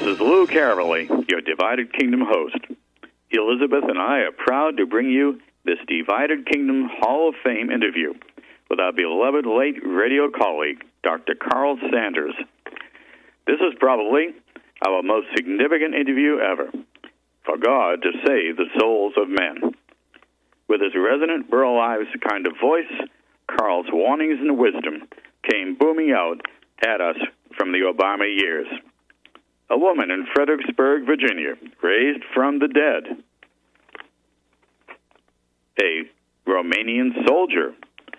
This is Lou Carolee, your Divided Kingdom host. Elizabeth and I are proud to bring you this Divided Kingdom Hall of Fame interview with our beloved late radio colleague, Dr. Carl Sanders. This is probably our most significant interview ever, for God to save the souls of men. With his resonant Burl Ives kind of voice, Carl's warnings and wisdom came booming out at us from the Obama years. A woman in Fredericksburg, Virginia, raised from the dead. A Romanian soldier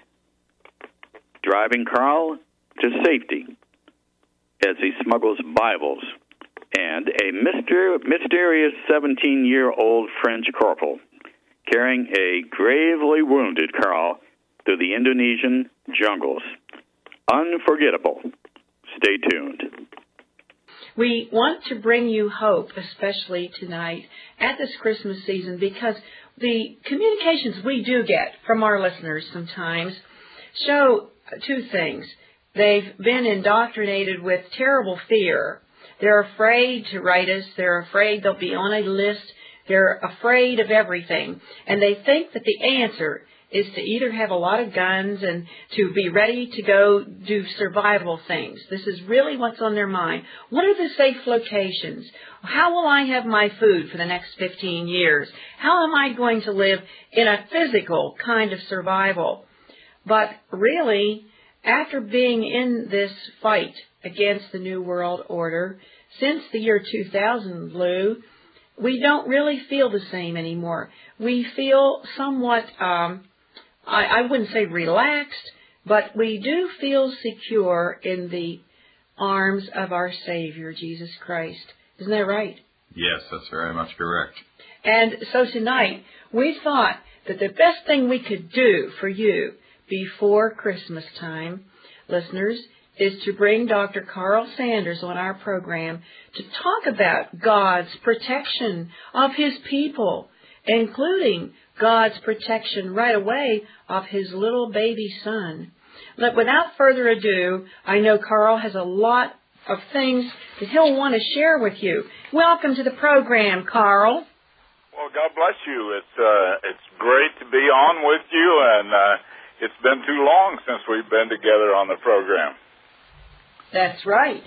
driving Carl to safety as he smuggles Bibles, and a mysterious 17-year-old French corporal carrying a gravely wounded Carl through the Indonesian jungles. Unforgettable. Stay tuned. We want to bring you hope, especially tonight at this Christmas season, because the communications we do get from our listeners sometimes show two things. They've been indoctrinated with terrible fear. They're afraid to write us. They're afraid they'll be on a list. They're afraid of everything. And they think that the answer is to either have a lot of guns and to be ready to go do survival things. This is really what's on their mind. What are the safe locations? How will I have my food for the next 15 years? How am I going to live in a physical kind of survival? But really, after being in this fight against the New World Order since the year 2000, Lou, we don't really feel the same anymore. We feel somewhat I wouldn't say relaxed, but we do feel secure in the arms of our Savior, Jesus Christ. Isn't that right? Yes, that's very much correct. And so tonight, we thought that the best thing we could do for you before Christmas time, listeners, is to bring Dr. Carl Sanders on our program to talk about God's protection of His people, including God's protection right away of His little baby son. But without further ado, I know Carl has a lot of things that he'll want to share with you. Welcome to the program, Carl. Well, God bless you. It's great to be on with you, and it's been too long since we've been together on the program. That's right.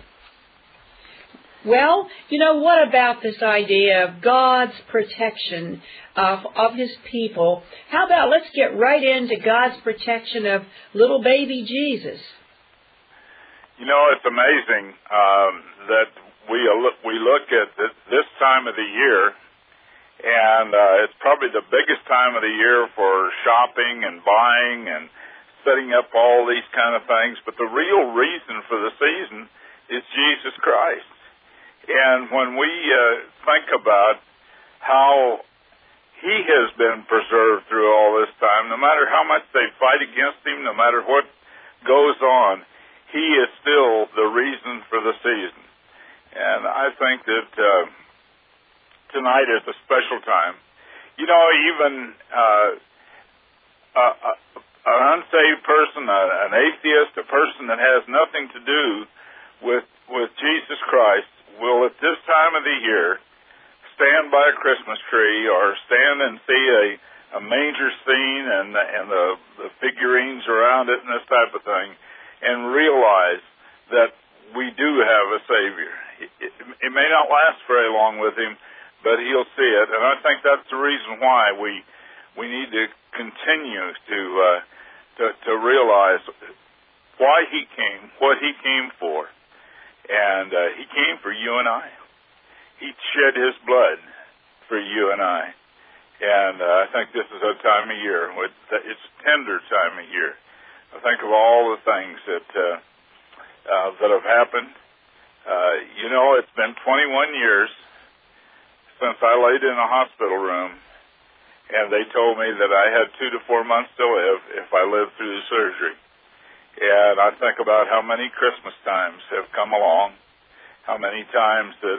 Well, you know, what about this idea of God's protection of His people? How about let's get right into God's protection of little baby Jesus? You know, it's amazing that we look at this time of the year, and it's probably the biggest time of the year for shopping and buying and setting up all these kind of things. But the real reason for the season is Jesus Christ. And when we think about how He has been preserved through all this time, no matter how much they fight against Him, no matter what goes on, He is still the reason for the season. And I think that tonight is a special time. You know, even an unsaved person, an atheist, a person that has nothing to do with Jesus Christ, will at this time of the year stand by a Christmas tree or stand and see a manger scene and the figurines around it and this type of thing, and realize that we do have a Savior. It may not last very long with Him, but He'll see it, and I think that's the reason why we need to continue to realize why He came, what He came for. And He came for you and I. He shed His blood for you and I. And I think this is a time of year. It's a tender time of year. I think of all the things that have happened. You know, it's been 21 years since I laid in a hospital room, and they told me that I had 2 to 4 months to live if I lived through the surgery. And I think about how many Christmas times have come along, how many times that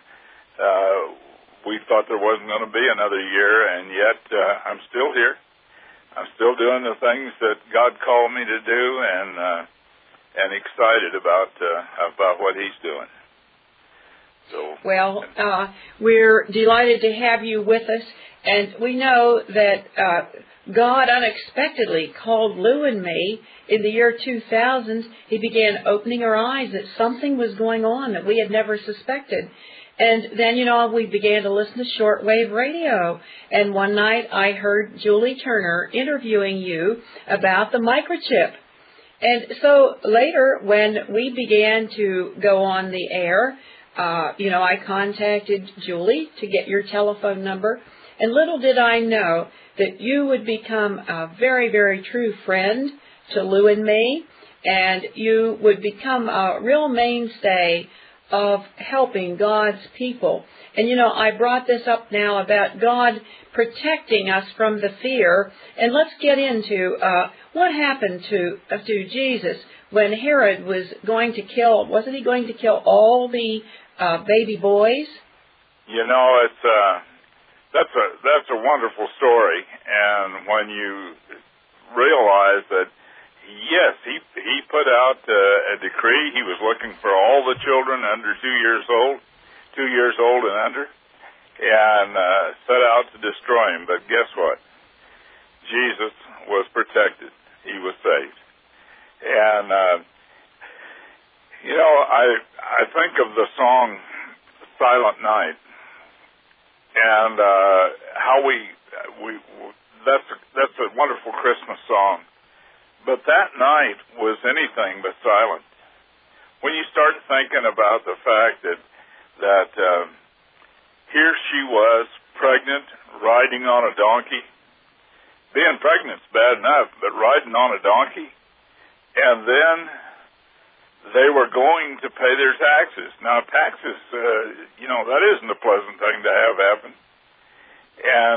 we thought there wasn't going to be another year, and yet I'm still here. I'm still doing the things that God called me to do, and excited about what He's doing. So, well, we're delighted to have you with us, and we know that God unexpectedly called Lou and me in the year 2000. He began opening our eyes that something was going on that we had never suspected. And then, we began to listen to shortwave radio. And one night I heard Julie Turner interviewing you about the microchip. And so later, when we began to go on the air, I contacted Julie to get your telephone number. And little did I know that you would become a very, very true friend to Lou and me. And you would become a real mainstay of helping God's people. And, I brought this up now about God protecting us from the fear. And let's get into what happened to Jesus when Herod was going to kill, wasn't he going to kill all the baby boys? That's a wonderful story. And when you realize that, yes, he put out a decree. He was looking for all the children under 2 years old and under, and set out to destroy him. But guess what? Jesus was protected. He was saved. And, I think of the song Silent Night, and how that's a wonderful Christmas song. But that night was anything but silent. When you start thinking about the fact that here she was, pregnant, riding on a donkey. Being pregnant's bad enough, but riding on a donkey. And then they were going to pay their taxes. Now, taxes, that isn't a pleasant thing to have happen. And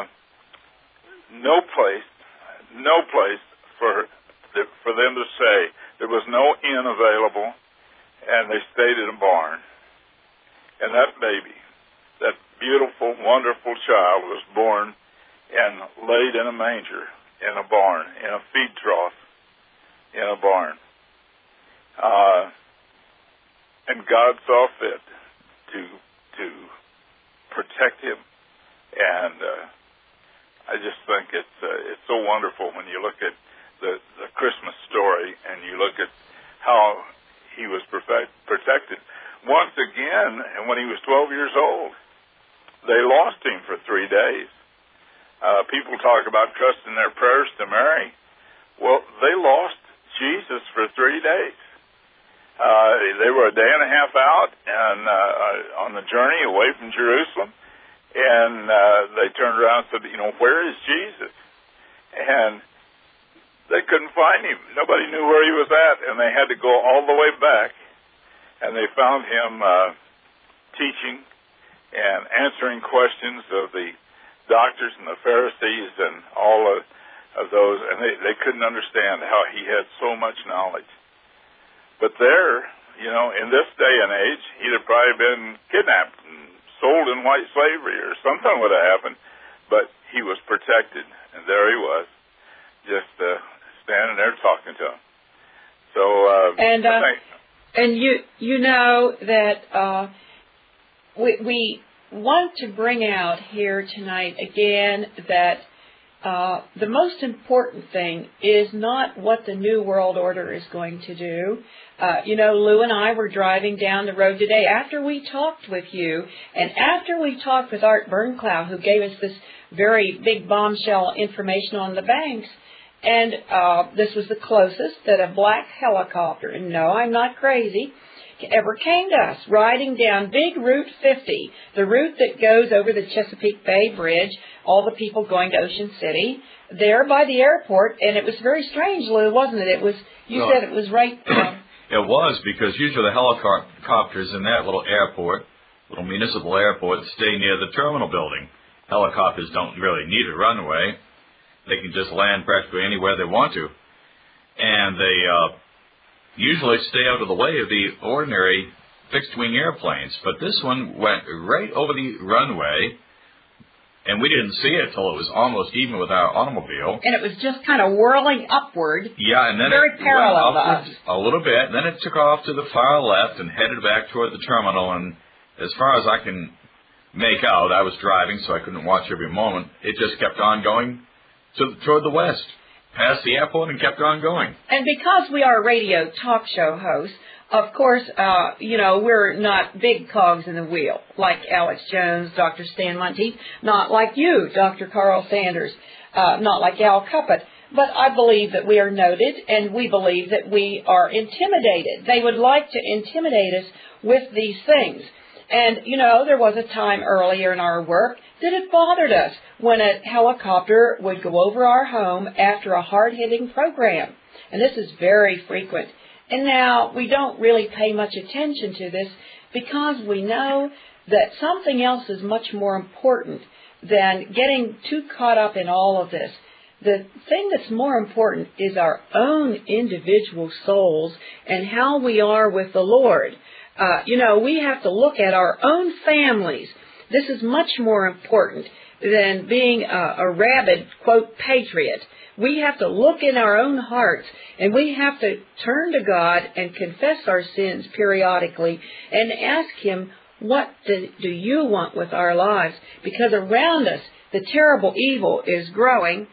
no place for them to stay. There was no inn available, and they stayed in a barn. And that baby, that beautiful, wonderful child, was born and laid in a manger, in a barn, in a feed trough, in a barn. And God saw fit to protect him. And I just think it's so wonderful when you look at the Christmas story and you look at how he was protected. Once again, and when he was 12 years old, they lost him for 3 days. People talk about trusting their prayers to Mary. Well, they lost Jesus for 3 days. They were a day and a half out and on the journey away from Jerusalem, and they turned around and said, where is Jesus? And they couldn't find him. Nobody knew where he was at, and they had to go all the way back. And they found him teaching and answering questions of the doctors and the Pharisees and all of those. And they couldn't understand how he had so much knowledge. But there, in this day and age, he'd have probably been kidnapped and sold in white slavery or something would have happened. But he was protected, and there he was, just standing there talking to him. So, And you know that we want to bring out here tonight again that the most important thing is not what the New World Order is going to do. Lou and I were driving down the road today after we talked with you and after we talked with Art Bernclau, who gave us this very big bombshell information on the banks. And this was the closest that a black helicopter, and no, I'm not crazy, ever came to us, riding down Big Route 50, the route that goes over the Chesapeake Bay Bridge, all the people going to Ocean City, there by the airport. And it was very strange, Lou, wasn't it? You said it was right... It was, because usually the helicopters in that little municipal airport, stay near the terminal building. Helicopters don't really need a runway. They can just land practically anywhere they want to. And they usually stay out of the way of the ordinary fixed-wing airplanes. But this one went right over the runway, and we didn't see it till it was almost even with our automobile. And it was just kind of whirling upward. Yeah, and then very parallel to us. A little bit. Then it took off to the far left and headed back toward the terminal, and as far as I can make out, I was driving, so I couldn't watch every moment. It just kept on going toward the west, past the airport, and kept on going. And because we are radio talk show hosts, of course, we're not big cogs in the wheel, like Alex Jones, Dr. Stan Monteith, not like you, Dr. Carl Sanders, not like Al Cuppett. But I believe that we are noted, and we believe that we are intimidated. They would like to intimidate us with these things. And, there was a time earlier in our work that it bothered us when a helicopter would go over our home after a hard-hitting program. And this is very frequent. And now we don't really pay much attention to this because we know that something else is much more important than getting too caught up in all of this. The thing that's more important is our own individual souls and how we are with the Lord. We have to look at our own families. This is much more important than being a rabid, quote, patriot. We have to look in our own hearts, and we have to turn to God and confess our sins periodically and ask Him, what do you want with our lives? Because around us, the terrible evil is growing.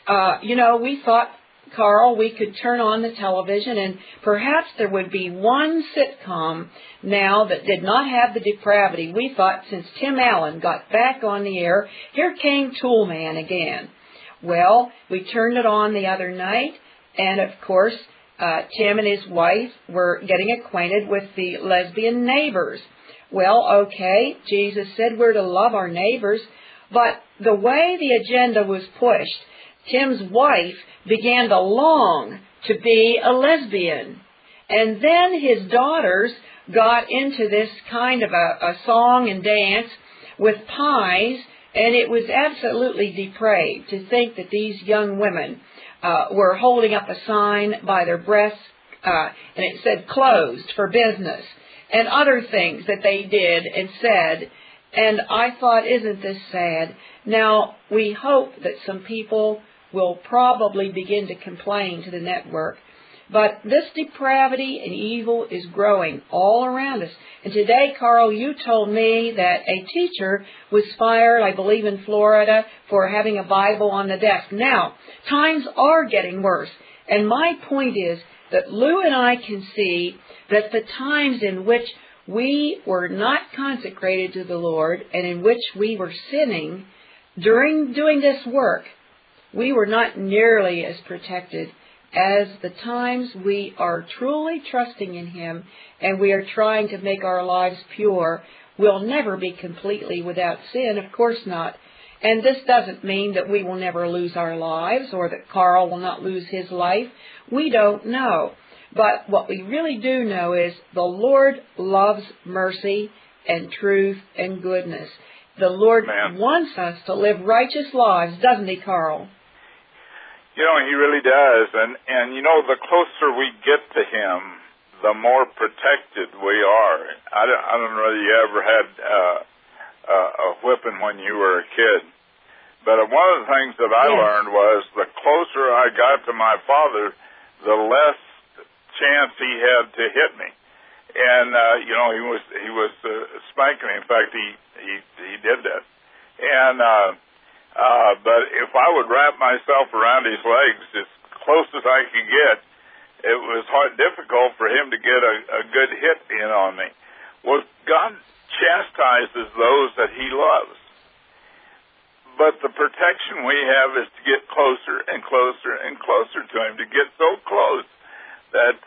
We thought, Carl, we could turn on the television and perhaps there would be one sitcom now that did not have the depravity. We thought since Tim Allen got back on the air, here came Toolman again. Well, we turned it on the other night, and of course, Tim and his wife were getting acquainted with the lesbian neighbors. Well, okay, Jesus said we're to love our neighbors, but the way the agenda was pushed, Tim's wife began to long to be a lesbian. And then his daughters got into this kind of a song and dance with pies, and it was absolutely depraved to think that these young women were holding up a sign by their breasts, and it said closed for business, and other things that they did and said. And I thought, isn't this sad? Now, we hope that some people will probably begin to complain to the network. But this depravity and evil is growing all around us. And today, Carl, you told me that a teacher was fired, I believe in Florida, for having a Bible on the desk. Now, times are getting worse. And my point is that Lou and I can see that the times in which we were not consecrated to the Lord and in which we were sinning during doing this work, we were not nearly as protected as the times we are truly trusting in Him and we are trying to make our lives pure. We'll never be completely without sin, of course not. And this doesn't mean that we will never lose our lives or that Carl will not lose his life. We don't know. But what we really do know is the Lord loves mercy and truth and goodness. The Lord wants us to live righteous lives, doesn't He, Carl? He really does. And the closer we get to Him, the more protected we are. I don't know whether you ever had a whipping when you were a kid. But one of the things that I learned was the closer I got to my father, the less chance he had to hit me. And, he was spanking me. In fact, he did that. And, but if I would wrap myself around his legs as close as I could get, it was difficult for him to get a good hit in on me. Well, God chastises those that He loves. But the protection we have is to get closer and closer and closer to Him, to get so close that,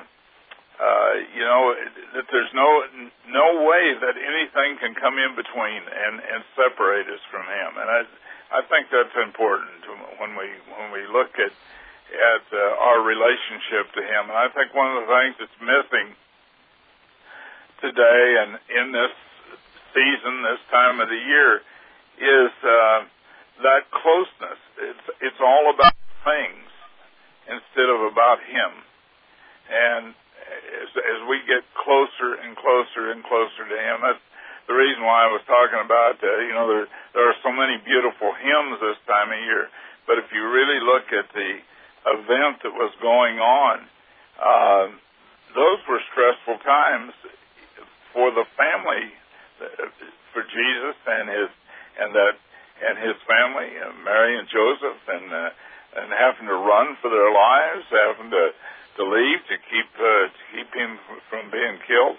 that there's no way that anything can come in between and separate us from Him. And I think that's important when we look at our relationship to Him. And I think one of the things that's missing today and in this season, this time of the year, is that closeness. It's all about things instead of about Him. And as we get closer and closer and closer to Him, that's the reason why I was talking about, there are so many beautiful hymns this time of year. But if you really look at the event that was going on, those were stressful times for the family for Jesus and his family, Mary and Joseph, and having to run for their lives, having to leave to keep him from being killed.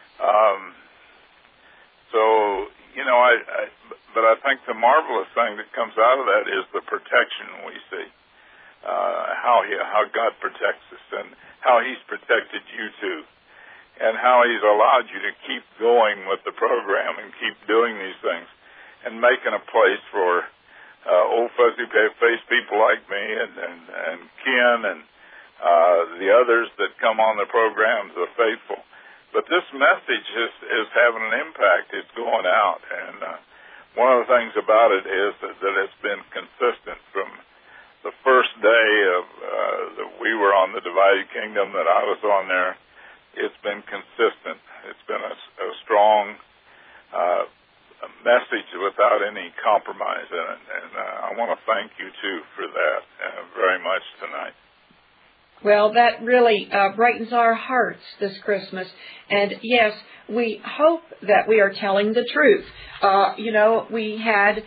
But I think the marvelous thing that comes out of that is the protection we see. How God protects us, and how He's protected you too, and how He's allowed you to keep going with the program and keep doing these things, and making a place for old fuzzy-faced people like me and Ken and the others that come on the programs, the faithful. But this message is having an impact. It's going out, and one of the things about it is that it's been consistent from the first day of that we were on the Divided Kingdom, that I was on there. It's been consistent. It's been a strong message without any compromise in it, and I want to thank you too for that very much tonight. Well, that really brightens our hearts this Christmas. And yes, we hope that we are telling the truth. We had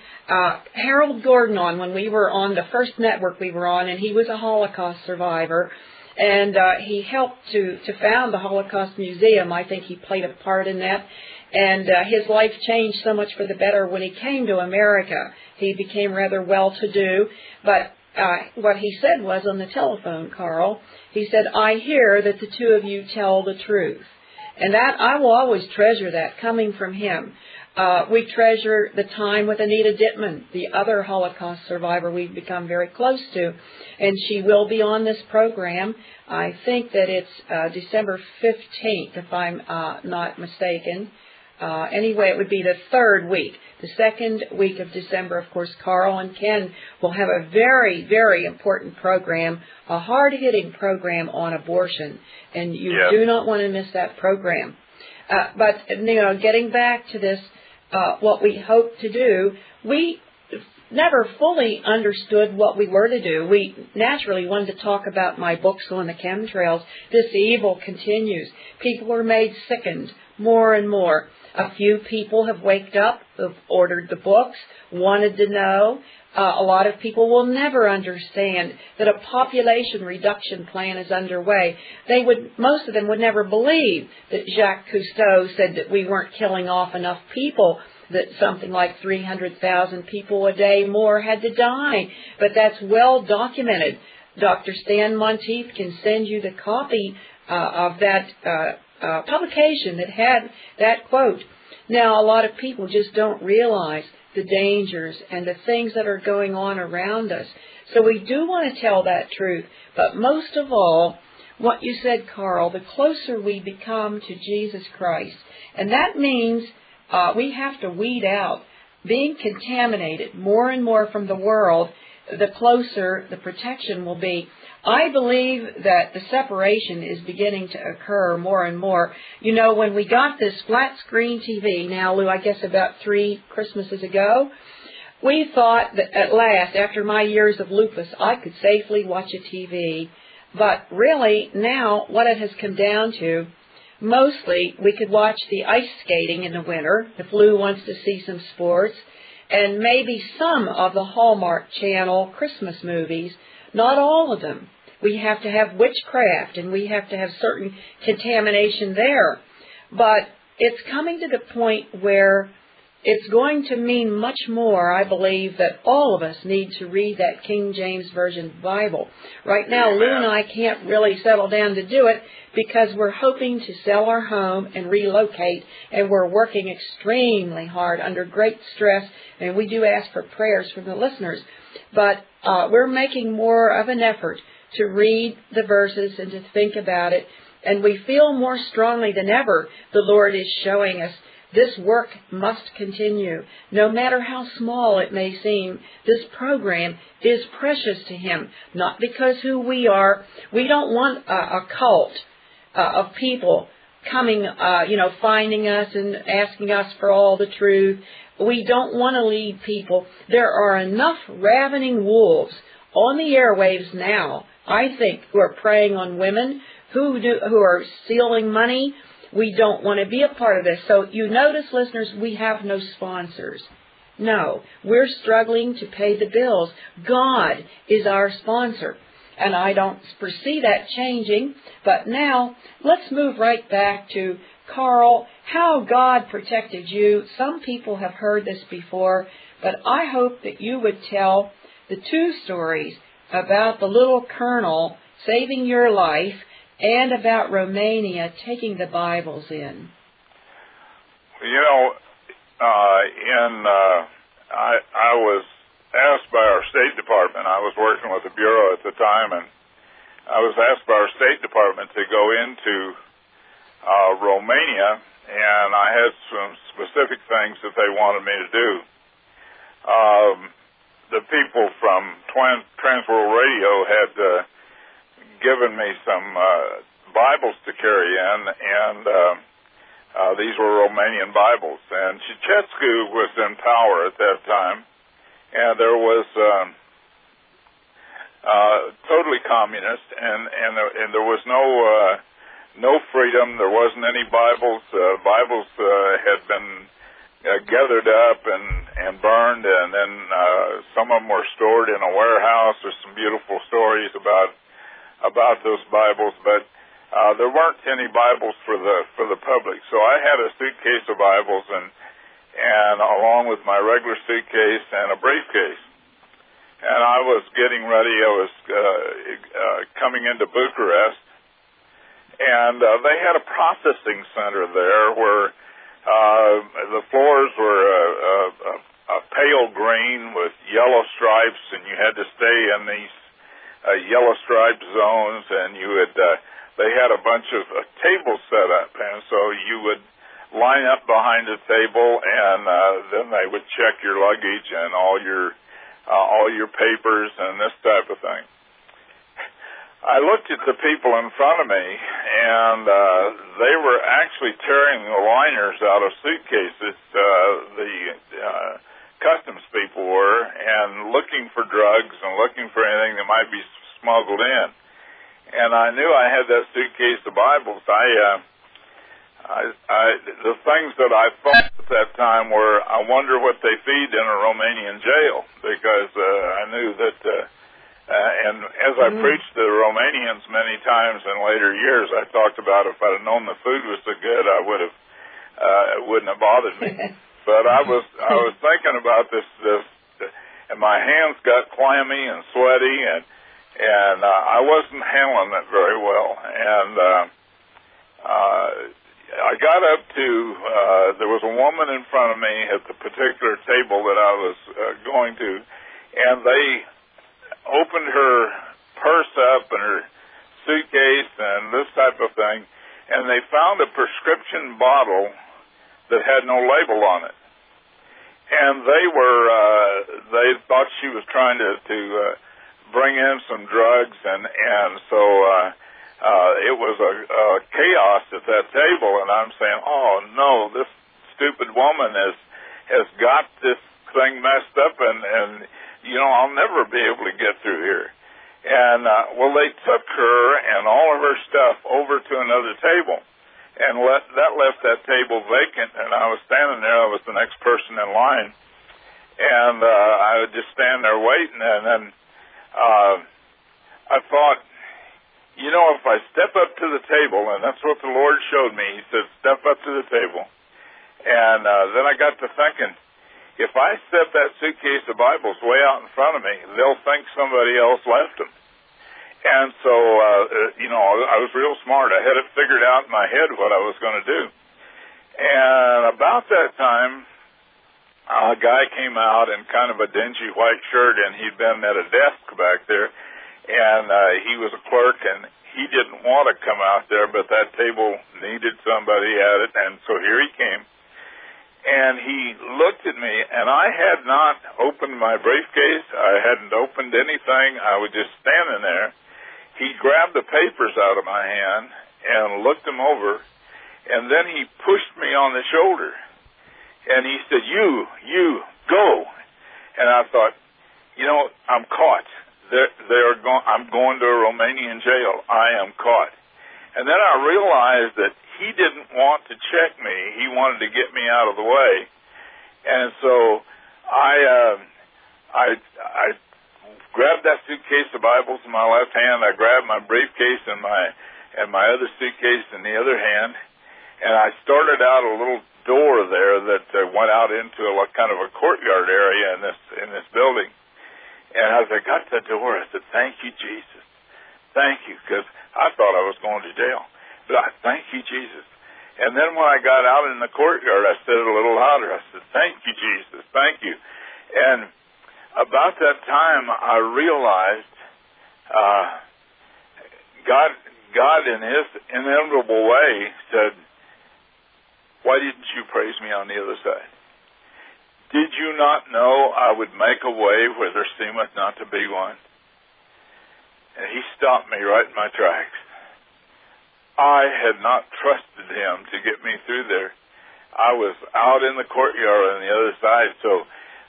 Harold Gordon on when we were on the first network we were on, and he was a Holocaust survivor. And he helped to found the Holocaust Museum. I think he played a part in that. And his life changed so much for the better when he came to America. He became rather well-to-do, but what he said was on the telephone, Carl, he said, "I hear that the two of you tell the truth." And that, I will always treasure that coming from him. We treasure the time with Anita Dittman, the other Holocaust survivor we've become very close to. And she will be on this program. I think that it's December 15th, if I'm not mistaken. Anyway, it would be the third week. The second week of December, of course, Carl and Ken will have a very, very important program, a hard-hitting program on abortion. And you do not want to miss that program. But, getting back to this, what we hope to do, we never fully understood what we were to do. We naturally wanted to talk about my books on the chemtrails. This evil continues. People are made sickened more and more. A few people have waked up, have ordered the books, wanted to know. A lot of people will never understand that a population reduction plan is underway. Most of them would never believe that Jacques Cousteau said that we weren't killing off enough people, that something like 300,000 people a day more had to die. But that's well documented. Dr. Stan Monteith can send you the copy of that publication that had that quote. Now, a lot of people just don't realize the dangers and the things that are going on around us. So we do want to tell that truth. But most of all, what you said, Carl, the closer we become to Jesus Christ, and that means we have to weed out being contaminated more and more from the world, the closer the protection will be. I believe that the separation is beginning to occur more and more. When we got this flat screen TV, now, Lou, I guess about 3 Christmases ago, we thought that at last, after my years of lupus, I could safely watch a TV. But really, now, what it has come down to, mostly we could watch the ice skating in the winter, if Lou wants to see some sports, and maybe some of the Hallmark Channel Christmas movies. Not all of them. We have to have witchcraft, and we have to have certain contamination there. But it's coming to the point where it's going to mean much more, I believe, that all of us need to read that King James Version Bible. Right now, Lou and I can't really settle down to do it because we're hoping to sell our home and relocate, and we're working extremely hard under great stress, and we do ask for prayers from the listeners. But we're making more of an effort to read the verses and to think about it, and we feel more strongly than ever the Lord is showing us this work must continue. No matter how small it may seem, this program is precious to Him, not because who we are. We don't want a cult of people coming, finding us and asking us for all the truth. We don't want to lead people. There are enough ravening wolves on the airwaves now, I think, who are preying on women, who are stealing money. we don't want to be a part of this. So you notice, listeners, we have no sponsors. No, we're struggling to pay the bills. God is our sponsor. And I don't foresee that changing. But now, let's move right back to Carl, how God protected you. Some people have heard this before, but I hope that you would tell the two stories about the little colonel saving your life and about Romania taking the Bibles in. I was asked by our State Department. I was working with the Bureau at the time, and I was asked by our State Department to go into Romania, and I had some specific things that they wanted me to do. The people from Transworld Radio had given me some Bibles to carry in, and these were Romanian Bibles. And Ceausescu was in power at that time, and there was totally communist, and there was no freedom. There wasn't any Bibles. Bibles had been gathered up and burned, and then some of them were stored in a warehouse. There's some beautiful stories about those Bibles, but there weren't any Bibles for the public. So I had a suitcase of Bibles, and along with my regular suitcase and a briefcase. And I was getting ready. I was coming into Bucharest, and they had a processing center there where the floors were a pale green with yellow stripes, and you had to stay in these yellow striped zones, and they had a bunch of tables set up, and so you would line up behind a table, and then they would check your luggage and all your papers and this type of thing. I looked at the people in front of me, and they were actually tearing the liners out of suitcases. The customs people were, and looking for drugs and looking for anything that might be smuggled in. And I knew I had that suitcase of Bibles. The things that I thought at that time were, I wonder what they feed in a Romanian jail, because I knew that, and as I preached to the Romanians many times in later years, I talked about if I'd have known the food was so good, I would have, it wouldn't have bothered me. But I was thinking about this, and my hands got clammy and sweaty, and I wasn't handling it very well, and I got up to, there was a woman in front of me at the particular table that I was going to, and they opened her purse up and her suitcase and this type of thing, and they found a prescription bottle that had no label on it. And they thought she was trying to bring in some drugs, and so it was a chaos at that table, and I'm saying, oh no, this stupid woman has got this thing messed up, and I'll never be able to get through here. And well, they took her and all of her stuff over to another table, and that left that table vacant, and I was standing there. I was the next person in line, and I would just stand there waiting, and then I thought, if I step up to the table, and that's what the Lord showed me. He said, step up to the table. And then I got to thinking, if I step that suitcase of Bibles way out in front of me, they'll think somebody else left them. And so, I was real smart. I had it figured out in my head what I was going to do. And about that time, a guy came out in kind of a dingy white shirt, and he'd been at a desk back there, and he was a clerk, and he didn't want to come out there, but that table needed somebody at it, and so here he came. And he looked at me, and I had not opened my briefcase. I hadn't opened anything. I was just standing there. He grabbed the papers out of my hand and looked them over, and then he pushed me on the shoulder. And he said, you, go. And I thought, I'm caught. I'm going to a Romanian jail. I am caught. And then I realized that he didn't want to check me. He wanted to get me out of the way. And so I grabbed that suitcase of Bibles in my left hand. I grabbed my briefcase and my other suitcase in the other hand. And I started out a little door there that went out into a kind of a courtyard area in this building. And as I got to the door, I said, "Thank you, Jesus. Thank you," because I thought I was going to jail. But thank you, Jesus. And then when I got out in the courtyard, I said it a little louder. I said, "Thank you, Jesus. Thank you." And about that time, I realized God in His inimitable way said, "Why didn't you praise me on the other side? Did you not know I would make a way where there seemeth not to be one?" And He stopped me right in my tracks. I had not trusted Him to get me through there. I was out in the courtyard on the other side. So,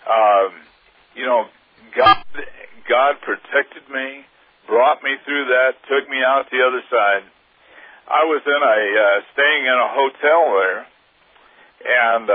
God protected me, brought me through that, took me out the other side. I was staying in a hotel there, and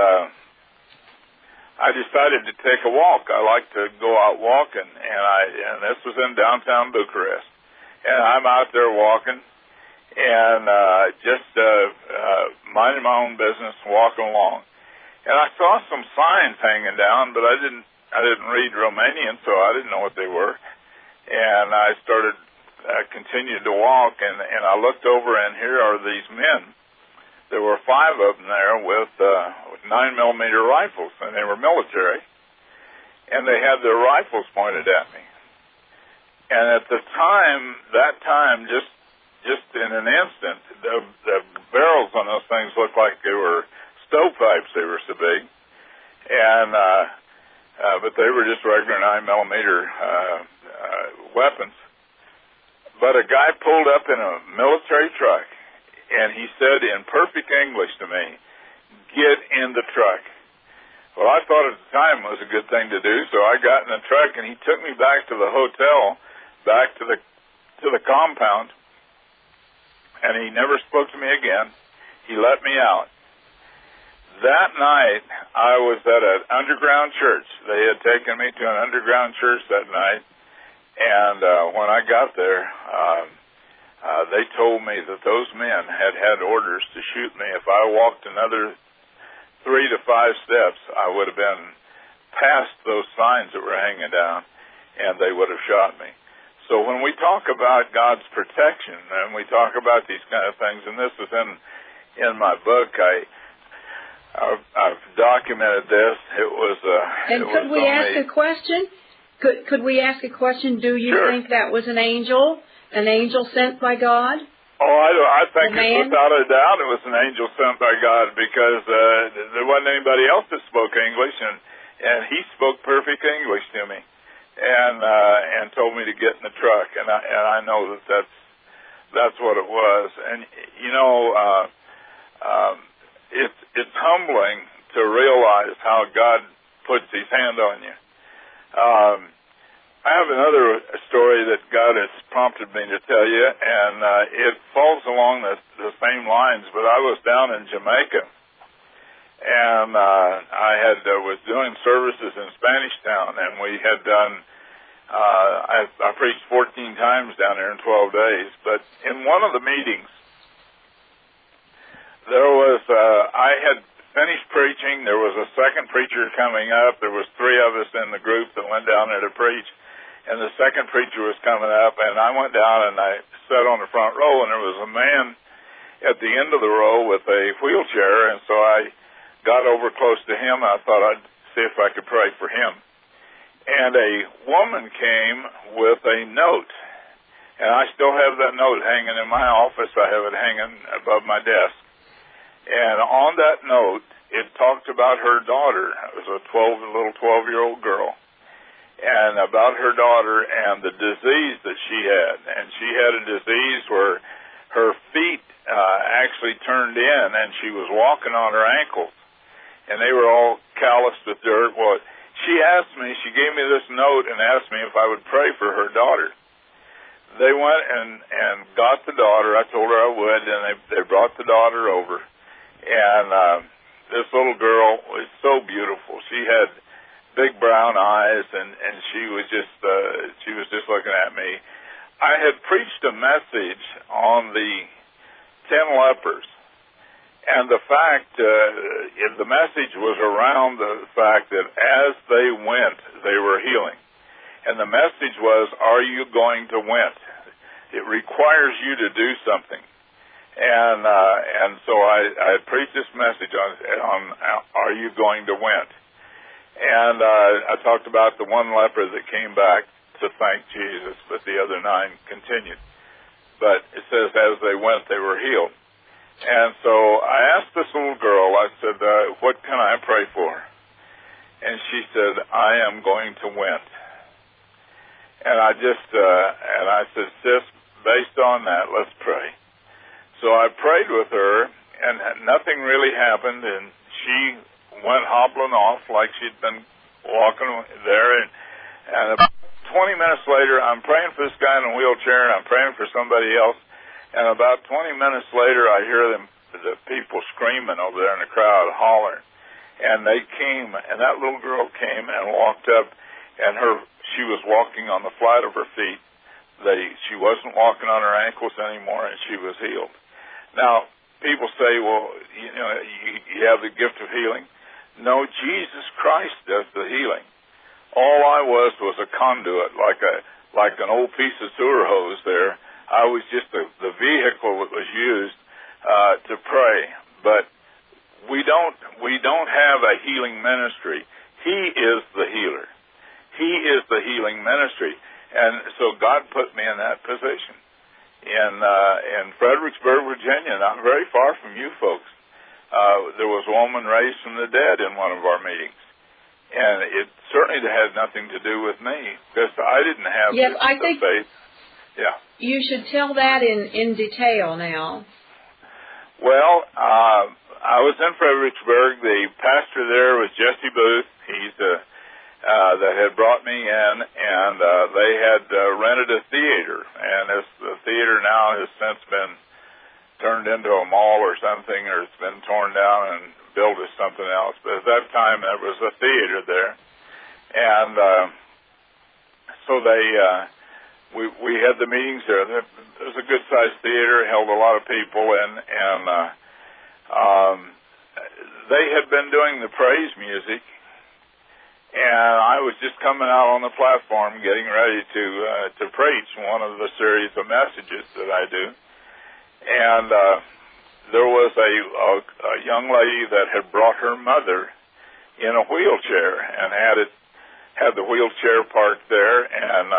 I decided to take a walk. I like to go out walking, and this was in downtown Bucharest. And I'm out there walking, and just minding my own business, walking along. And I saw some signs hanging down, but I didn't read Romanian, so I didn't know what they were. And I continued to walk, and I looked over, and here are these men. There were 5 of them there with 9mm rifles, and they were military. And they had their rifles pointed at me. And at that time, just in an instant, the barrels on those things looked like they were stovepipes. They were so big, and but they were just regular 9mm weapons. But a guy pulled up in a military truck, and he said in perfect English to me, "Get in the truck." Well, I thought at the time it was a good thing to do, so I got in the truck, and he took me back to the hotel, back to the compound, and he never spoke to me again. He let me out. That night, I was at an underground church. They had taken me to an underground church that night, and when I got there, they told me that those men had orders to shoot me. If I walked another 3 to 5 steps, I would have been past those signs that were hanging down, and they would have shot me. So when we talk about God's protection, and we talk about these kind of things, and this is in my book, I've documented this. Could we ask a question? Could we ask a question? Do you Sure. think that was an angel sent by God? Oh, I think without a doubt it was an angel sent by God, because there wasn't anybody else that spoke English, and he spoke perfect English to me, and told me to get in the truck, and I know that's what it was. And it's humbling to realize how God puts His hand on you. I have another story that God has prompted me to tell you, and it falls along the same lines, but I was down in Jamaica, and I was doing services in Spanish Town, and we had done, I preached 14 times down there in 12 days, but in one of the meetings, I had finished preaching. There was a second preacher coming up. There was 3 of us in the group that went down there to preach, and the second preacher was coming up, and I went down and I sat on the front row, and there was a man at the end of the row with a wheelchair, and so I got over close to him. I thought I'd see if I could pray for him. And a woman came with a note, and I still have that note hanging in my office. I have it hanging above my desk. And on that note, it talked about her daughter. It was a little 12-year-old girl, and about her daughter and the disease that she had. And she had a disease where her feet actually turned in, and she was walking on her ankles, and they were all calloused with dirt. Well, she gave me this note and asked me if I would pray for her daughter. they went and got the daughter. I told her I would, and they brought the daughter over. And this little girl was so beautiful. She had big brown eyes, and she was just looking at me. I had preached a message on the 10 lepers, and the fact, the message was around the fact that as they went, they were healing. And the message was, are you going to win? It requires you to do something. And so I preached this message on are you going to win? And I talked about the one leper that came back to thank Jesus, but the other 9 continued. But it says as they went, they were healed. And so I asked this little girl, I said, what can I pray for? And she said, I am going to win. And I said, sis, based on that, let's pray. So I prayed with her, and nothing really happened, and she went hobbling off like she'd been walking there. And about 20 minutes later, I'm praying for this guy in a wheelchair, and I'm praying for somebody else. And about 20 minutes later, I hear the people screaming over there in the crowd, hollering. And they came, and that little girl came and walked up, and she was walking on the flat of her feet. She wasn't walking on her ankles anymore, and she was healed. Now, people say, well, you have the gift of healing. No, Jesus Christ does the healing. All I was a conduit, like an old piece of sewer hose there. I was just the vehicle that was used to pray. But we don't have a healing ministry. He is the healer. He is the healing ministry. And so God put me in that position. In Fredericksburg, Virginia, not very far from you folks, there was a woman raised from the dead in one of our meetings. And it certainly had nothing to do with me, because I didn't have the faith. Yeah. You should tell that in detail now. Well, I was in Fredericksburg. The pastor there was Jesse Booth. He's that had brought me in, and they had rented a theater. And the theater now has since been turned into a mall or something, or it's been torn down and built as something else. But at that time, there was a theater there. And so we had the meetings there. It was a good-sized theater, held a lot of people, and they had been doing the praise music, and I was just coming out on the platform getting ready to preach one of the series of messages that I do. And there was a young lady that had brought her mother in a wheelchair and had the wheelchair parked there. And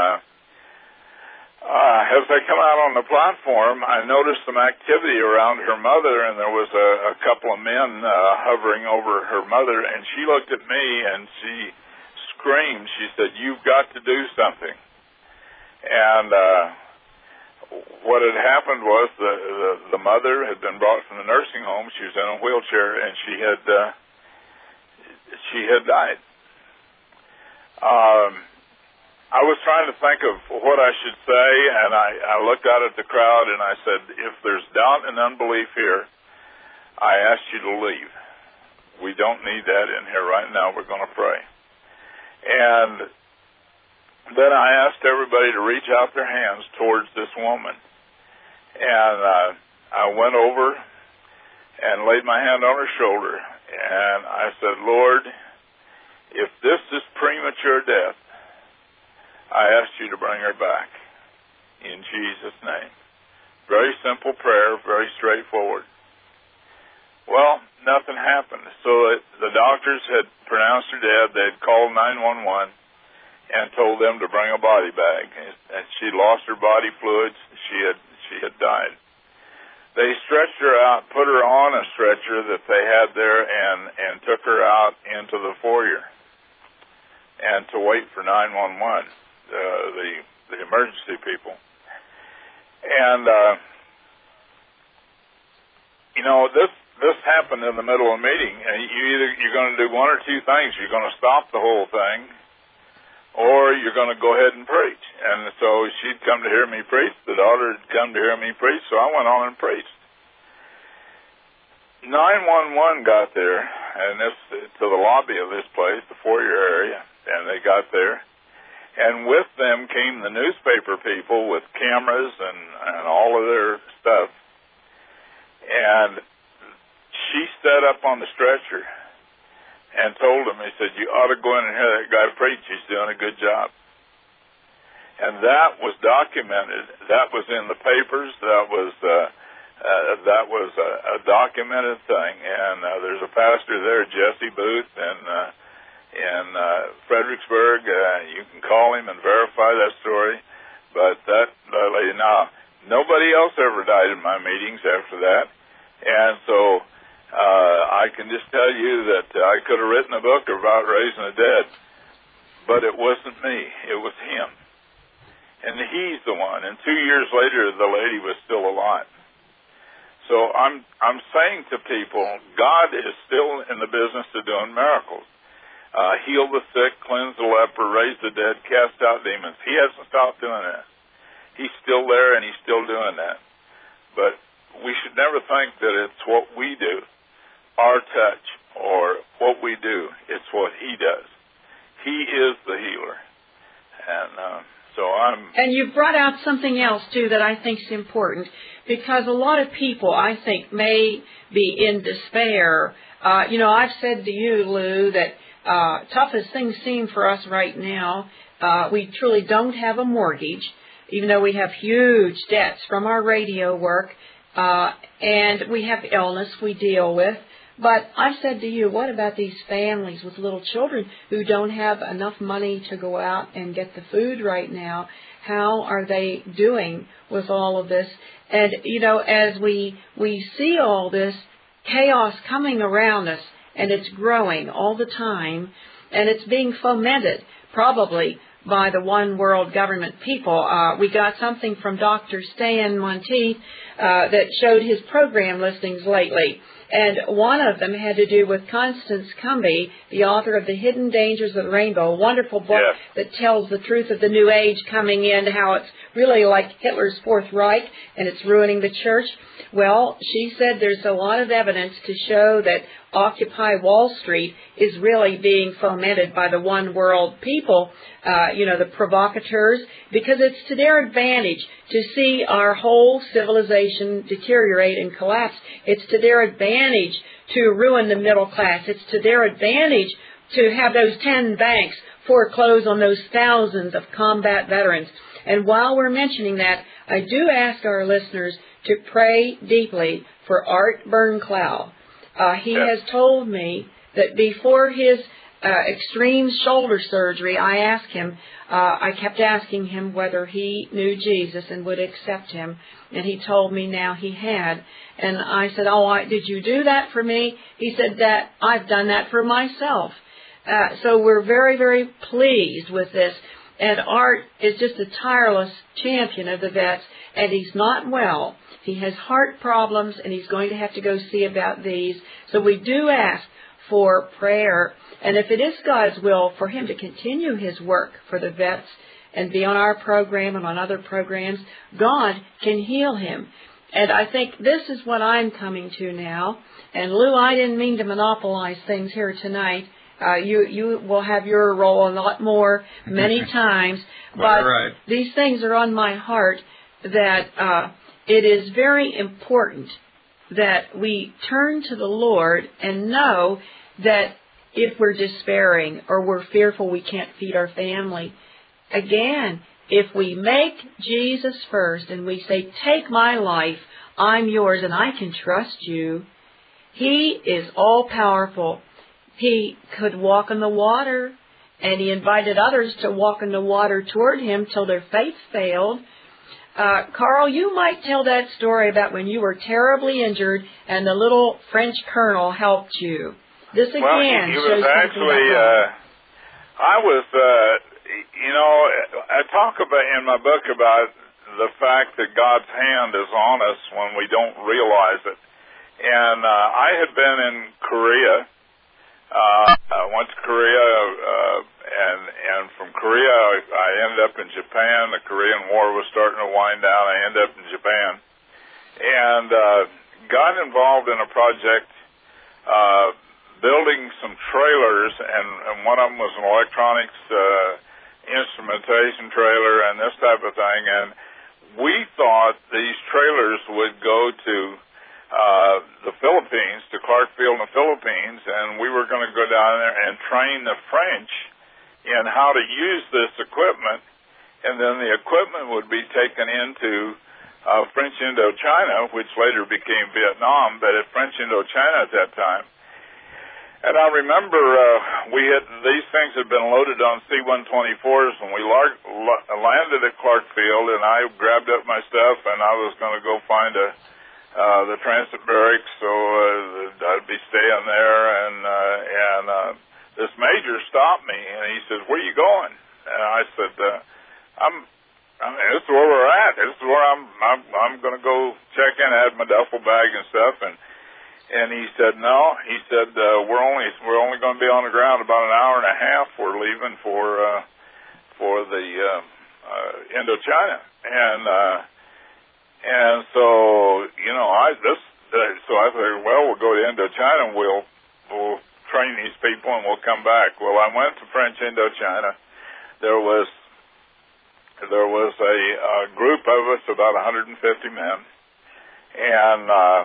as I come out on the platform, I noticed some activity around her mother, and there was a couple of men hovering over her mother, and she looked at me and she screamed. She said, "You've got to do something." And what had happened was the mother had been brought from the nursing home. She was in a wheelchair, and she had died. I was trying to think of what I should say, and I looked out at the crowd and I said, if there's doubt and unbelief here, I ask you to leave. We don't need that in here right now. We're going to pray. And then I asked everybody to reach out their hands towards this woman. And I went over and laid my hand on her shoulder, and I said, Lord, if this is premature death, I ask you to bring her back in Jesus' name. Very simple prayer, very straightforward. Well, nothing happened. So the doctors had pronounced her dead. They had called 911 and told them to bring a body bag. And she lost her body fluids. She had died. They stretched her out, put her on a stretcher that they had there, and took her out into the foyer and to wait for 911. The emergency people. And this happened in the middle of a meeting, and you're going to do one or two things. You're going to stop the whole thing, or you're going to go ahead and preach. And so she'd come to hear me preach. The daughter had come to hear me preach, so I went on and preached. 911 got there, and to the lobby of this place, the foyer area, and they got there. And with them came the newspaper people with cameras and all of their stuff. And she stood up on the stretcher and told him, he said, you ought to go in and hear that guy preach. He's doing a good job. And that was documented. That was in the papers. That was a documented thing. And there's a pastor there, Jesse Booth, in Fredericksburg. You can call him and verify that story. But that lady, now, nobody else ever died in my meetings after that. And so I can just tell you that I could have written a book about raising the dead, but it wasn't me. It was him. And he's the one. And 2 years later, the lady was still alive. So I'm saying to people, God is still in the business of doing miracles. Heal the sick, cleanse the leper, raise the dead, cast out demons. He hasn't stopped doing that. He's still there, and he's still doing that. But we should never think that it's what we do, our touch, or what we do. It's what he does. He is the healer. And And you brought out something else, too, that I think is important, because a lot of people, I think, may be in despair. I've said to you, Lou, that tough as things seem for us right now, we truly don't have a mortgage, even though we have huge debts from our radio work, and we have illness we deal with. But I've said to you, what about these families with little children who don't have enough money to go out and get the food right now? How are they doing with all of this? And, as we see all this chaos coming around us, and it's growing all the time, and it's being fomented probably by the one world government people. We got something from Dr. Stan Monteith that showed his program listings lately. And one of them had to do with Constance Cumby, the author of The Hidden Dangers of the Rainbow, a wonderful book that tells the truth of the New Age coming in, how it's really like Hitler's Fourth Reich and it's ruining the church. Well, she said there's a lot of evidence to show that Occupy Wall Street is really being fomented by the one world people, the provocateurs, because it's to their advantage to see our whole civilization deteriorate and collapse. It's to their advantage to ruin the middle class. It's to their advantage to have those 10 banks foreclose on those thousands of combat veterans. And while we're mentioning that, I do ask our listeners to pray deeply for Art Bernclau. He has told me that before his extreme shoulder surgery, I kept asking him whether he knew Jesus and would accept him, and he told me now he had. And I said, did you do that for me? He said that I've done that for myself. So we're very, very pleased with this. And Art is just a tireless champion of the vets, and he's not well. He has heart problems, and he's going to have to go see about these. So we do ask for prayer, and if it is God's will for him to continue his work for the vets and be on our program and on other programs, God can heal him. And I think this is what I'm coming to now. And Lou, I didn't mean to monopolize things here tonight. You will have your role a lot more many times. But right. These things are on my heart that it is very important that we turn to the Lord and know that if we're despairing or we're fearful we can't feed our family, again, if we make Jesus first and we say, take my life, I'm yours and I can trust you, he is all-powerful. He could walk on the water, and he invited others to walk in the water toward him till their faith failed. Carl, you might tell that story about when you were terribly injured and the little French colonel helped you. This again he was actually, I talk about in my book about the fact that God's hand is on us when we don't realize it. And I had been in Korea. I went to Korea and from Korea, I ended up in Japan. The Korean War was starting to wind down. I ended up in Japan, and got involved in a project building some trailers, and one of them was an electronics instrumentation trailer and this type of thing. And we thought these trailers would go to the Philippines, to Clark Field in the Philippines, and we were going to go down there and train the French in how to use this equipment, and then the equipment would be taken into French Indochina, which later became Vietnam, but at French Indochina at that time. And I remember these things had been loaded on C-124s, and we landed at Clark Field, and I grabbed up my stuff, and I was going to go find the transit barracks, so I'd be staying there, and this major stopped me, and he said, "Where are you going?" And I said, this is where we're at. This is where I'm going to go check in. I had my duffel bag and stuff, and he said, "No." He said, we're only going to be on the ground about an hour and a half. We're leaving for the Indochina, and so so I figured, well, we'll go to Indochina and we'll train these people and we'll come back. Well, I went to French Indochina. There was a group of us, about 150 men, and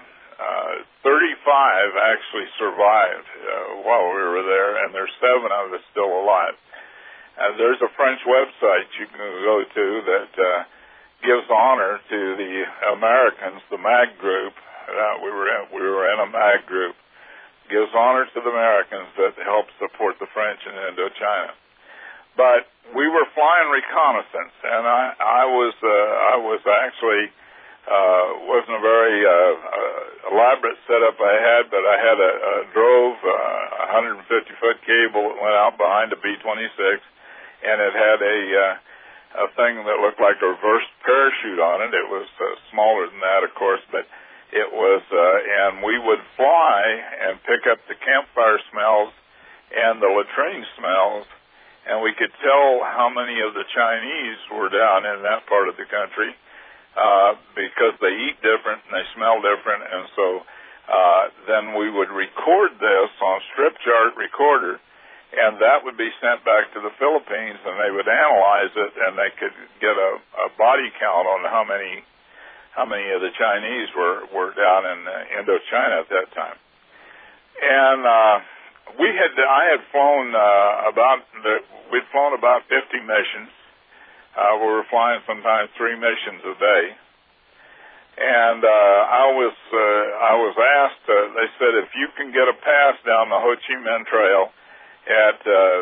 35 actually survived while we were there, and there's 7 of us still alive. There's a French website you can go to that gives honor to the Americans, the MAG group. We were in a MAG group. Gives honor to the Americans that helped support the French in Indochina. But we were flying reconnaissance, and I was actually wasn't a very elaborate setup I had, but I had a drove 150-foot cable that went out behind a B-26, and it had a thing that looked like a reverse parachute on it. It was smaller than that, of course, but it was, and we would fly and pick up the campfire smells and the latrine smells, and we could tell how many of the Chinese were down in that part of the country because they eat different and they smell different, and so then we would record this on strip chart recorder, and that would be sent back to the Philippines, and they would analyze it, and they could get a body count on how many of the Chinese were down in Indochina at that time. And I had flown we'd flown about 50 missions. We were flying sometimes 3 missions a day. And I was asked, they said, if you can get a pass down the Ho Chi Minh Trail at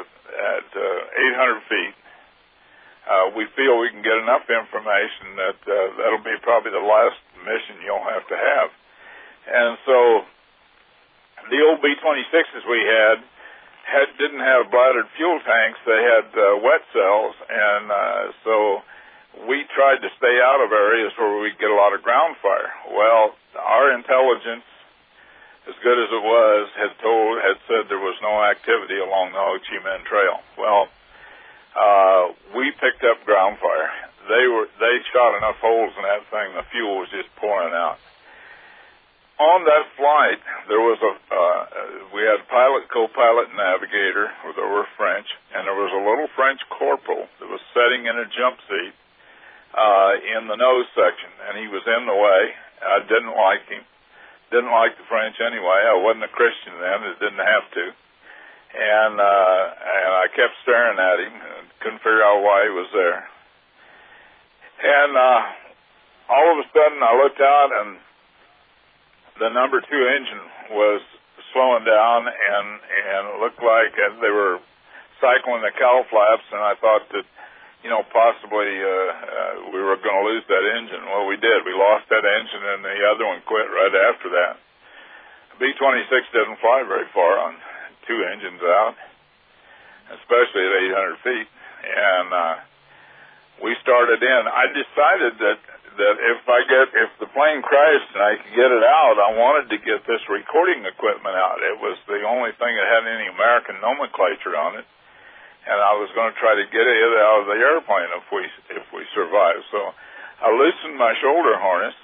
800 feet, we feel we can get enough information that that'll be probably the last mission you'll have to have. And so the old B-26s we didn't have bladdered fuel tanks. They had wet cells, and so we tried to stay out of areas where we'd get a lot of ground fire. Well, our intelligence, as good as it was, had said there was no activity along the Ho Chi Minh Trail. Well, we picked up ground fire. They shot enough holes in that thing, the fuel was just pouring out. On that flight, there was we had pilot, co-pilot, and navigator, they were French, and there was a little French corporal that was sitting in a jump seat in the nose section, and he was in the way. I didn't like him. Didn't like the French anyway. I wasn't a Christian then. It didn't have to. And I kept staring at him and couldn't figure out why he was there. And all of a sudden I looked out, and the number 2 engine was slowing down, and it looked like they were cycling the cowl flaps, and I thought that, possibly we were going to lose that engine. Well, we did. We lost that engine, and the other one quit right after that. B-26 doesn't fly very far on 2 engines out, especially at 800 feet. And we started in. I decided that if the plane crashed and I could get it out, I wanted to get this recording equipment out. It was the only thing that had any American nomenclature on it. and I was going to try to get it out of the airplane if we survived. So I loosened my shoulder harness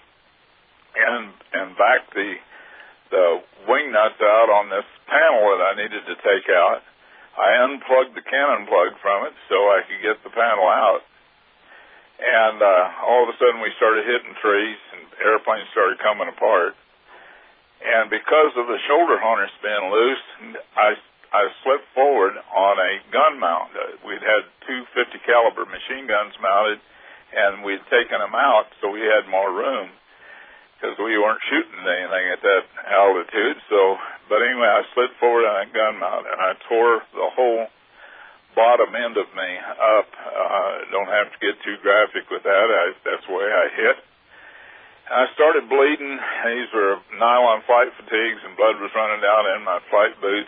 and backed the wing nuts out on this panel that I needed to take out. I unplugged the cannon plug from it so I could get the panel out. And all of a sudden we started hitting trees and airplanes started coming apart. And because of the shoulder harness being loose, I slipped forward on a gun mount. We'd had two 50 caliber machine guns mounted, and we'd taken them out so we had more room because we weren't shooting anything at that altitude. But anyway, I slid forward on that gun mount, and I tore the whole bottom end of me up. Don't have to get too graphic with that. That's the way I hit. I started bleeding. These were nylon flight fatigues, and blood was running down in my flight boots.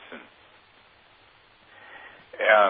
And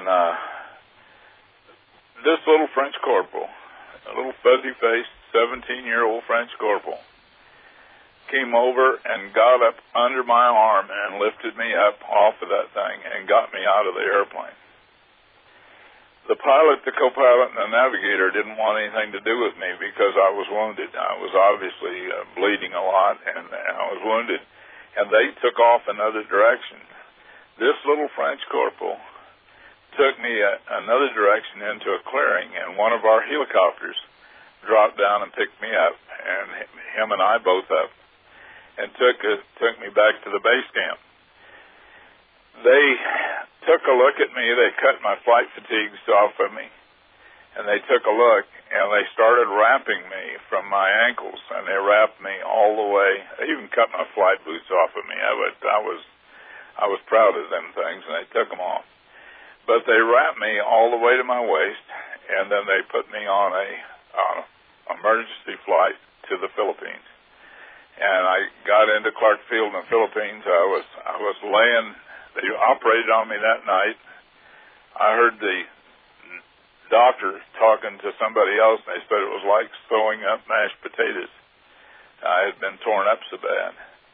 this little French corporal, a little fuzzy-faced 17-year-old French corporal, came over and got up under my arm and lifted me up off of that thing and got me out of the airplane. The pilot, the co-pilot, and the navigator didn't want anything to do with me because I was wounded. I was obviously bleeding a lot, and I was wounded, and they took off another direction. This little French corporal took me another direction into a clearing, and one of our helicopters dropped down and picked me up, and him and I both up, and took me back to the base camp. They took a look at me. They cut my flight fatigues off of me, and they took a look, and they started wrapping me from my ankles, and they wrapped me all the way. They even cut my flight boots off of me. I was proud of them things, and they took them off. But they wrapped me all the way to my waist, and then they put me on a emergency flight to the Philippines. And I got into Clark Field in the Philippines. I was laying. They operated on me that night. I heard the doctor talking to somebody else, and they said it was like sewing up mashed potatoes. I had been torn up so bad.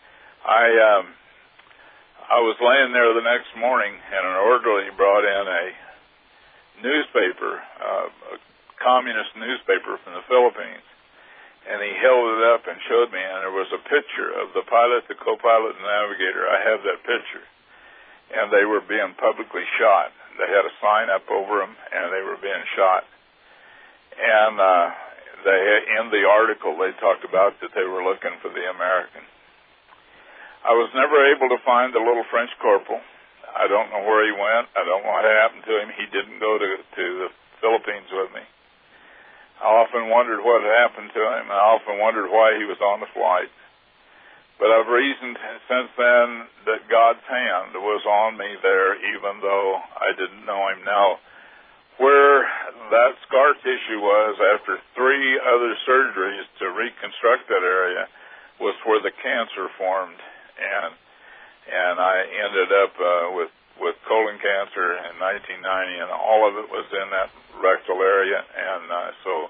I was laying there the next morning, and an orderly brought in a newspaper, a communist newspaper from the Philippines, and he held it up and showed me, and there was a picture of the pilot, the co-pilot, and the navigator. I have that picture. And they were being publicly shot. They had a sign up over them, and they were being shot. And in the article, they talked about that they were looking for the American. I was never able to find the little French corporal. I don't know where he went. I don't know what happened to him. He didn't go to the Philippines with me. I often wondered what had happened to him. I often wondered why he was on the flight. But I've reasoned since then that God's hand was on me there, even though I didn't know him. Now, where that scar tissue was after 3 other surgeries to reconstruct that area was where the cancer formed, and I ended up with colon cancer in 1990, and all of it was in that rectal area, and so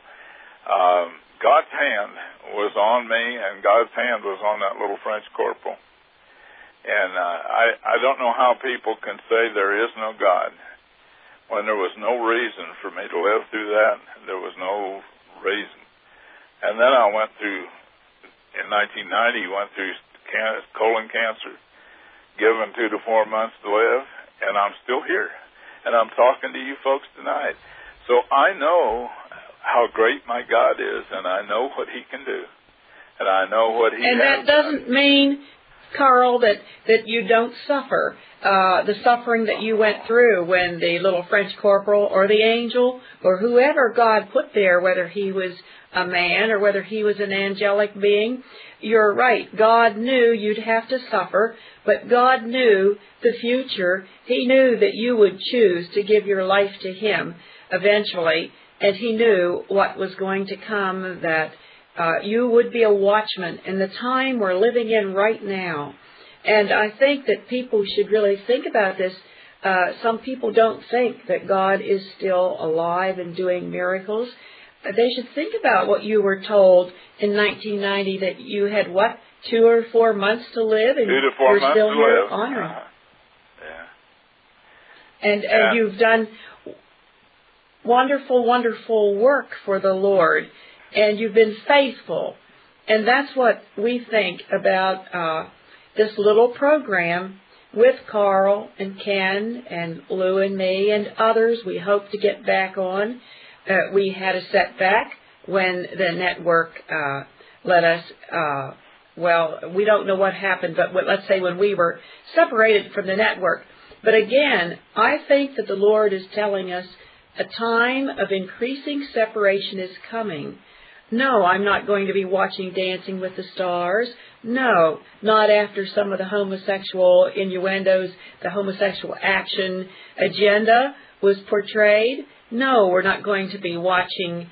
God's hand was on me, and God's hand was on that little French corporal. And I don't know how people can say there is no God when there was no reason for me to live through that. There was no reason. And then I went through, in 1990, went through colon cancer, given 2 to 4 months to live, and I'm still here. And I'm talking to you folks tonight. So I know how great my God is, and I know what he can do, and I know what he has. And that doesn't mean, Carl, that you don't suffer. The suffering that you went through when the little French corporal or the angel or whoever God put there, whether he was a man or whether he was an angelic being, you're right. God knew you'd have to suffer, but God knew the future. He knew that you would choose to give your life to him eventually. And he knew what was going to come, that you would be a watchman in the time we're living in right now. And I think that people should really think about this. Some people don't think that God is still alive and doing miracles. They should think about what you were told in 1990, that you had, 2 or 4 months to live, and 2 to 4 you're months still to here live. honoring. And you've done wonderful, wonderful work for the Lord, and you've been faithful. And that's what we think about this little program with Carl and Ken and Lou and me and others. We hope to get back on. We had a setback when the network let us, we don't know what happened, but let's say when we were separated from the network. But again, I think that the Lord is telling us a time of increasing separation is coming. No, I'm not going to be watching Dancing with the Stars. No, not after some of the homosexual innuendos, the homosexual action agenda was portrayed. No, we're not going to be watching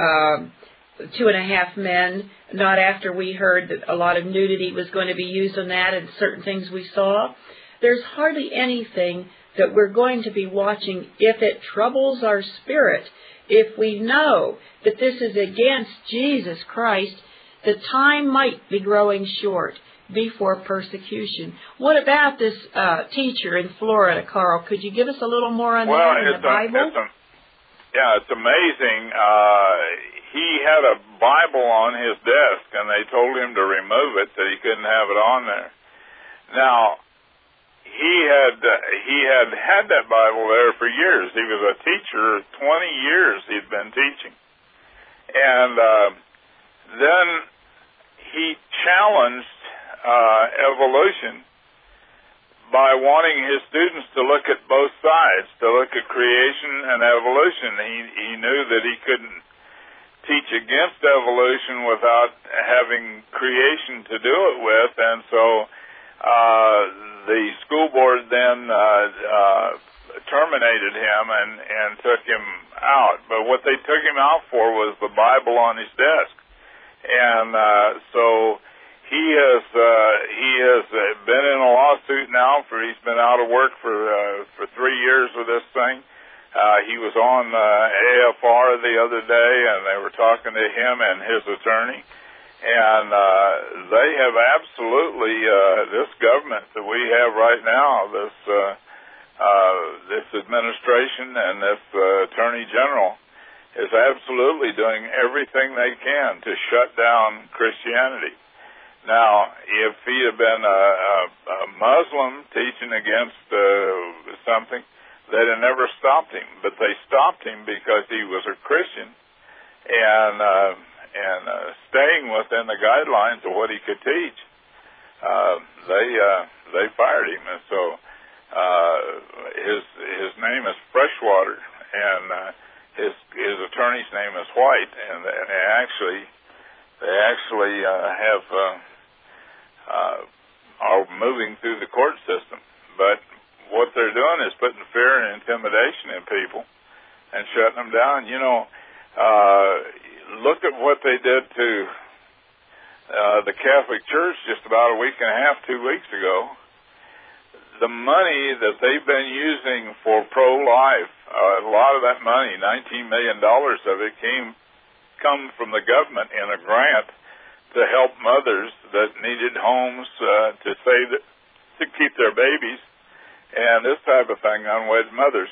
2.5 Men, not after we heard that a lot of nudity was going to be used on that and certain things we saw. There's hardly anything that we're going to be watching if it troubles our spirit. If we know that this is against Jesus Christ, the time might be growing short before persecution. What about this teacher in Florida, Carl? Could you give us a little more on that in the Bible? It's amazing. He had a Bible on his desk, and they told him to remove it, that he couldn't have it on there. Now, he had that Bible there for years. He was a teacher. 20 years he'd been teaching. And then he challenged evolution by wanting his students to look at both sides, to look at creation and evolution. He knew that he couldn't teach against evolution without having creation to do it with, and so the school board then terminated him and took him out. But what they took him out for was the Bible on his desk, and so he has been in a lawsuit now. He's been out of work for 3 years with this thing. He was on AFR the other day, and they were talking to him and his attorney. And they have absolutely, this government that we have right now, this administration and this attorney general is absolutely doing everything they can to shut down Christianity. Now, if he had been a Muslim teaching against something, they'd have never stopped him. But they stopped him because he was a Christian and staying within the guidelines of what he could teach. They fired him, and so his name is Freshwater, and his attorney's name is White, and they actually are moving through the court system. But what they're doing is putting fear and intimidation in people and shutting them down. Look at what they did to the Catholic Church just about a week and a half, 2 weeks ago. The money that they've been using for pro-life, a lot of that money, $19 million of it, come from the government in a grant to help mothers that needed homes to keep their babies and this type of thing, unwed mothers.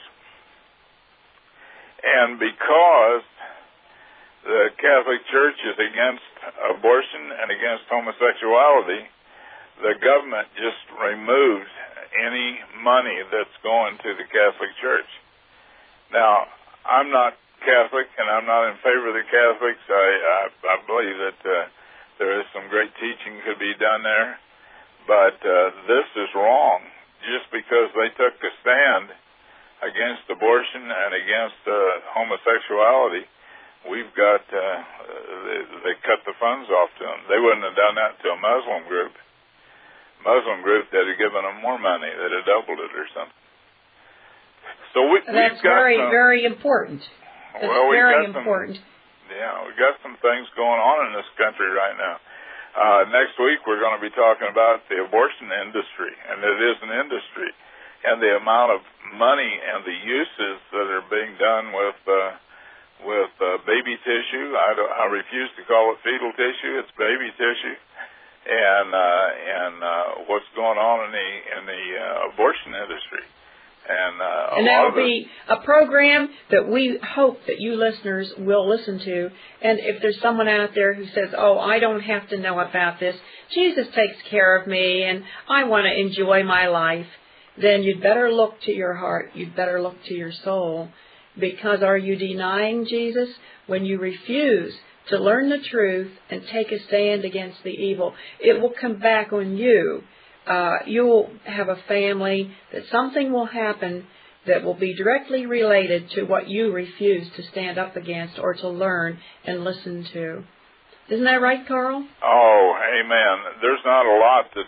And because the Catholic Church is against abortion and against homosexuality, the government just removed any money that's going to the Catholic Church. Now, I'm not Catholic, and I'm not in favor of the Catholics. I believe that there is some great teaching could be done there, but this is wrong. Just because they took a stand against abortion and against homosexuality, we've got they cut the funds off to them. They wouldn't have done that to a Muslim group. Muslim group that had given them more money, that had doubled it or something. So that's very important. That's very important. We've got some things going on in this country right now. Next week we're going to be talking about the abortion industry, and it is an industry, and the amount of money and the uses that are being done with baby tissue. I refuse to call it fetal tissue; it's baby tissue, and what's going on in the abortion industry. And that will be a program that we hope that you listeners will listen to. And if there's someone out there who says, oh, I don't have to know about this, Jesus takes care of me and I want to enjoy my life, then you'd better look to your heart. You'd better look to your soul. Because are you denying Jesus when you refuse to learn the truth and take a stand against the evil? It will come back on you. You'll have a family, that something will happen that will be directly related to what you refuse to stand up against or to learn and listen to. Isn't that right, Carl? Oh, amen. There's not a lot that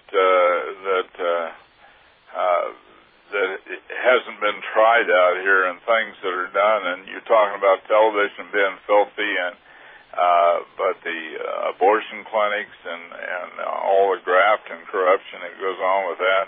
hasn't been tried out here, and things that are done. And you're talking about television being filthy, and but the abortion clinics and all the graft and corruption that goes on with that,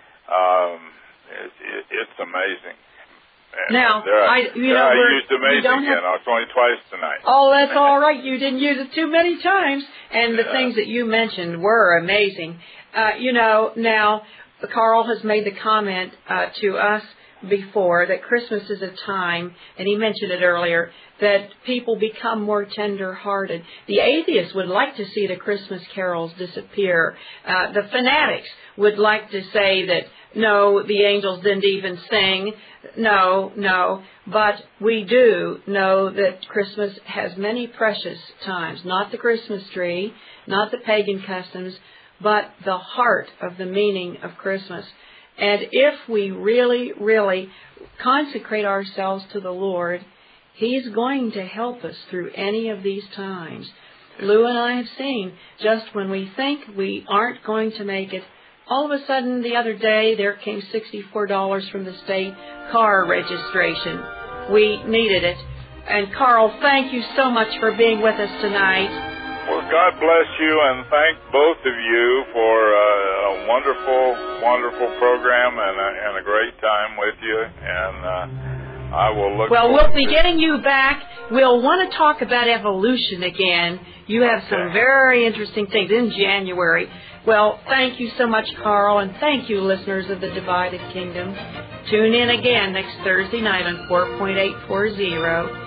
it's amazing. And now, I used amazing again. It's only twice tonight. Oh, that's all right. You didn't use it too many times. And the things that you mentioned were amazing. Now, Carl has made the comment to us before that Christmas is a time, and he mentioned it earlier, that people become more tender-hearted. The atheists would like to see the Christmas carols disappear. The fanatics would like to say that, no, the angels didn't even sing. No. But we do know that Christmas has many precious times. Not the Christmas tree, not the pagan customs, but the heart of the meaning of Christmas. And if we really, really consecrate ourselves to the Lord, He's going to help us through any of these times. Lou and I have seen, just when we think we aren't going to make it, all of a sudden the other day there came $64 from the state car registration. We needed it. And Carl, thank you so much for being with us tonight. Well, God bless you, and thank both of you for a wonderful, wonderful program and a great time with you. And I will look. Well, we'll be getting you back. We'll want to talk about evolution again. You have some very interesting things in January. Well, thank you so much, Carl, and thank you, listeners of the Divided Kingdom. Tune in again next Thursday night on 4.840.